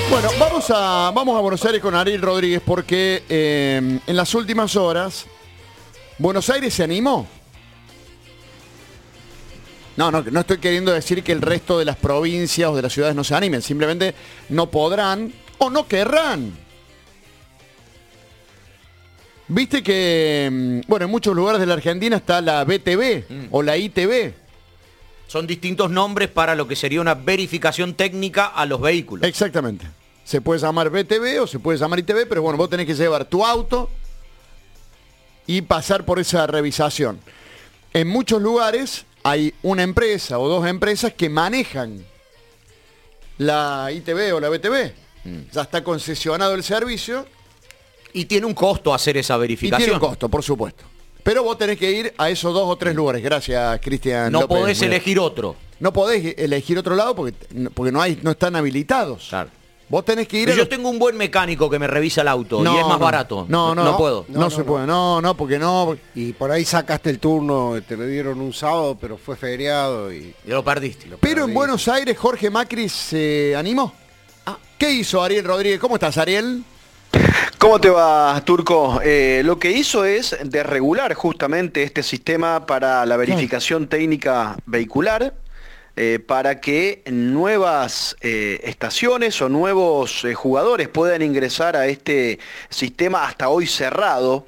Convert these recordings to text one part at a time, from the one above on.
Bueno, vamos a Buenos Aires con Ariel Rodríguez porque en las últimas horas Buenos Aires se animó. No estoy queriendo decir que el resto de las provincias o de las ciudades no se animen, simplemente no podrán o no querrán. Viste que, bueno, en muchos lugares de la Argentina está la BTV o la ITV. Son distintos nombres para lo que sería una verificación técnica a los vehículos. Exactamente. Se puede llamar BTV o se puede llamar ITV, pero bueno, vos tenés que llevar tu auto y pasar por esa revisación. En muchos lugares hay una empresa o dos empresas que manejan la ITV o la BTV. Ya está concesionado el servicio. Y tiene un costo hacer esa verificación. Y tiene un costo, por supuesto. Pero vos tenés que ir a esos 2 o 3 lugares. Gracias, Cristian No López. podés elegir otro. No podés elegir otro lado porque no están habilitados. Claro. Vos tenés que ir Yo tengo un buen mecánico que me revisa el auto y es más barato. No puedo. No se puede. No, porque no. Y por ahí sacaste el turno, te lo dieron un sábado, pero fue feriado y lo perdiste. Pero en Buenos Aires Jorge Macri se animó. ¿Qué hizo Ariel Rodríguez? ¿Cómo estás, Ariel? ¿Cómo te va, Turco? Lo que hizo es desregular justamente este sistema para la verificación técnica vehicular, para que nuevas estaciones o nuevos jugadores puedan ingresar a este sistema hasta hoy cerrado,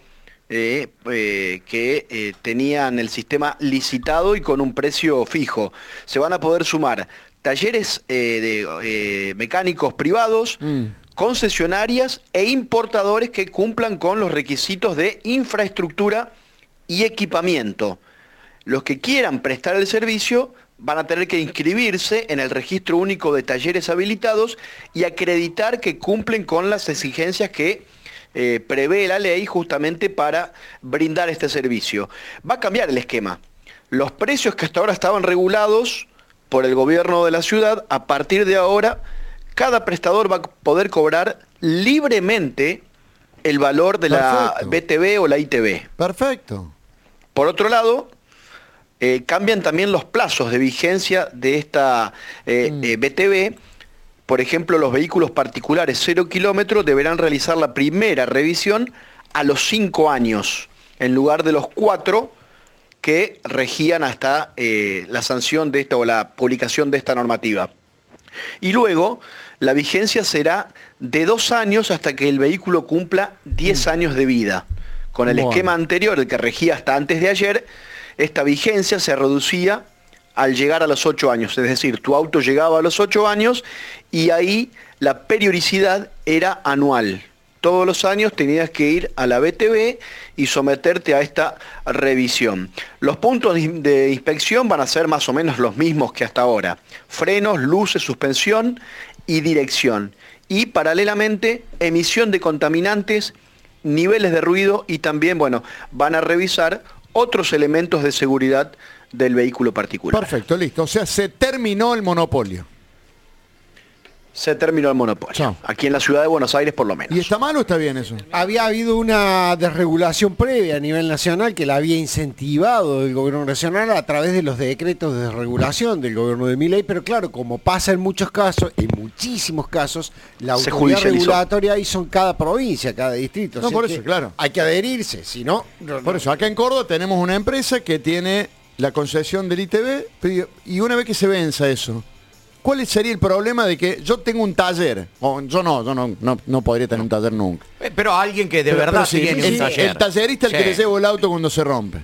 que tenían el sistema licitado y con un precio fijo. Se van a poder sumar talleres de mecánicos privados, concesionarias e importadores que cumplan con los requisitos de infraestructura y equipamiento. Los que quieran prestar el servicio van a tener que inscribirse en el registro único de talleres habilitados y acreditar que cumplen con las exigencias que prevé la ley justamente para brindar este servicio. Va a cambiar el esquema. Los precios que hasta ahora estaban regulados por el gobierno de la ciudad, a partir de ahora cada prestador va a poder cobrar libremente el valor de la BTV o la ITV. Perfecto. Por otro lado, cambian también los plazos de vigencia de esta BTV. Por ejemplo, los vehículos particulares 0 kilómetros deberán realizar la primera revisión a los 5 años, en lugar de los 4 que regían hasta la sanción de esta o la publicación de esta normativa. Y luego, la vigencia será de 2 años hasta que el vehículo cumpla 10 años de vida. Con el esquema anterior, el que regía hasta antes de ayer, esta vigencia se reducía al llegar a los 8 años. Es decir, tu auto llegaba a los 8 años y ahí la periodicidad era anual. Todos los años tenías que ir a la BTV y someterte a esta revisión. Los puntos de inspección van a ser más o menos los mismos que hasta ahora. Frenos, luces, suspensión y dirección. Y paralelamente, emisión de contaminantes, niveles de ruido y también, van a revisar otros elementos de seguridad del vehículo particular. Perfecto, listo. O sea, se terminó el monopolio. Se terminó el monopolio. Chao. Aquí en la ciudad de Buenos Aires por lo menos. ¿Y está mal o está bien eso? había habido una desregulación previa a nivel nacional que la había incentivado el gobierno nacional a través de los decretos de desregulación del gobierno de Milei, pero claro, como pasa en muchos casos, en muchísimos casos, la Se autoridad judicializó. regulatoria hizo en cada provincia, cada distrito. No, O sea por que eso, claro. hay que adherirse, si no... Por eso, acá en Córdoba tenemos una empresa que tiene la concesión del ITV y una vez que se venza eso, ¿cuál sería el problema de que yo tengo un taller? Yo no podría tener un taller nunca. Pero alguien que de verdad sí, tiene un taller. El tallerista el que le llevo el auto cuando se rompe.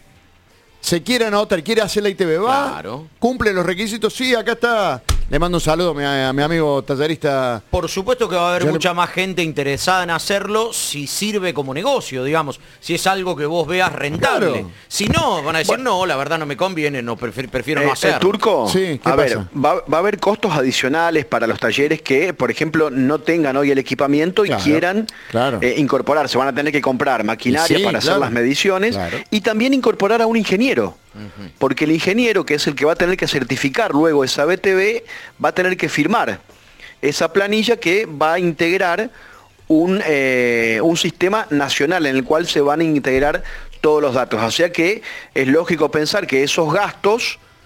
Se quiere anotar, quiere hacer la ITV, va, Claro. cumple los requisitos, sí, acá está. Le mando un saludo a mi amigo tallerista. Por supuesto que va a haber Yo mucha más gente interesada en hacerlo si sirve como negocio, digamos, si es algo que vos veas rentable. Claro. Si no, van a decir, no, la verdad no me conviene, prefiero no hacerlo. Turco, Sí, ¿qué a ver, pasa? va a haber costos adicionales para los talleres que, por ejemplo, no tengan hoy el equipamiento y Claro, quieran claro. incorporarse. Van a tener que comprar maquinaria Sí, para hacer claro. las mediciones Claro. y también incorporar a un ingeniero. Porque el ingeniero, que es el que va a tener que certificar luego esa BTV, va a tener que firmar esa planilla que va a integrar un sistema nacional en el cual se van a integrar todos los datos. O sea que es lógico pensar que esos gastos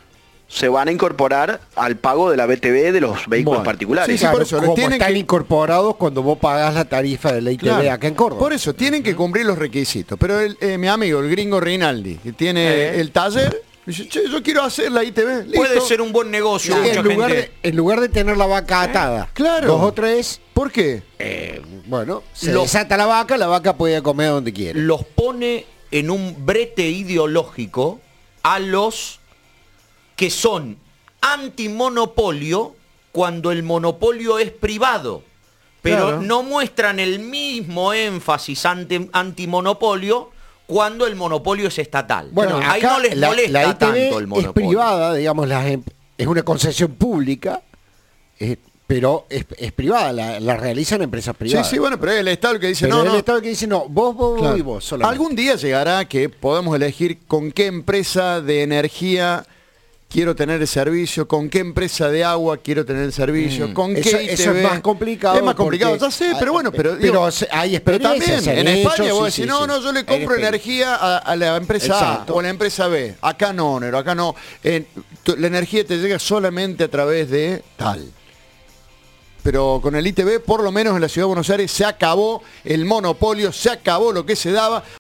se van a incorporar al pago de la BTV de los vehículos Bueno, particulares. sí, por eso, como tienen están que- incorporados cuando vos pagás la tarifa de la ITV Claro. acá en Córdoba. Por eso, tienen que cumplir los requisitos. Pero mi amigo, el gringo Rinaldi, que tiene el taller, dice, che, yo quiero hacer la ITV. Listo. Puede ser un buen negocio. Mucha gente. En lugar de tener la vaca atada, Claro. 2 o 3, ¿Por qué? bueno, se Lo- desata la vaca puede comer donde quiere. Los pone en un brete ideológico a los que son antimonopolio cuando el monopolio es privado, pero Claro. no muestran el mismo énfasis antimonopolio cuando el monopolio es estatal. Bueno, ahí acá no les la molesta ITV tanto el es monopolio. privada, digamos, es una concesión pública, pero es privada, la realizan empresas Sí, privadas. sí, bueno, pero es el Estado el que dice, Pero no, es el no. Estado que dice, no, vos Claro. y vos solamente. Algún día llegará que podamos elegir con qué empresa de energía quiero tener el servicio, con qué empresa de agua quiero tener el servicio, con Eso, qué eso ITV. es más complicado. Es más complicado, porque- ya sé, pero bueno, pero, pero digo, hay pero experiencias. también se han en España hecho, vos sí, decís, sí, no, sí. no, yo le Hay compro experiencia. energía a la empresa A Exacto. o a la empresa B. Acá no, Nero, acá no. La energía te llega solamente a través de tal. Pero con el ITV, por lo menos en la Ciudad de Buenos Aires, se acabó el monopolio, se acabó lo que se daba.